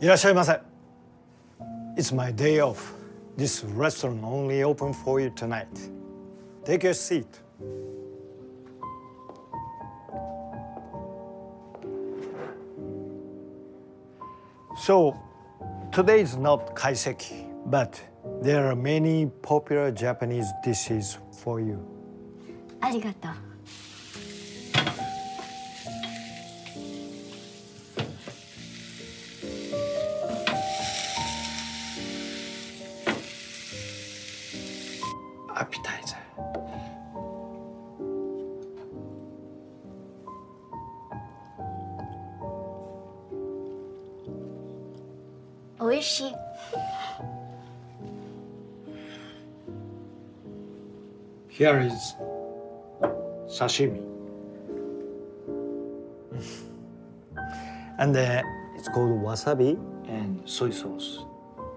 いらっしゃいませ。It's my day off. This restaurant only open for you tonight. Take your seat. So, today is not kaiseki, but there are many popular Japanese dishes for you. ありがとう。 Appetizer. おいしい。 Here is sashimi. And it's called wasabi and soy sauce.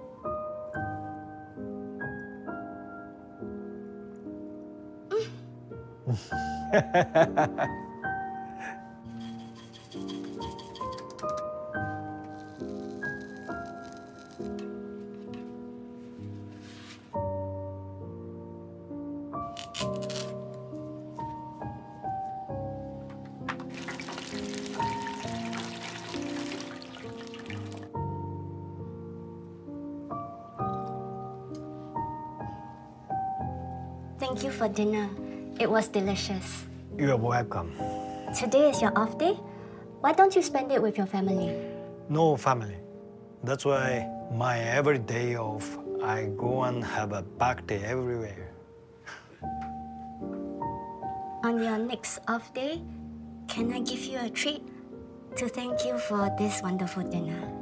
Thank you for dinner. It was delicious. You're welcome. Today is your off day. Why don't you spend it with your family? No family. That's why my every day off, I go and have a back day everywhere. On your next off day, can I give you a treat to thank you for this wonderful dinner?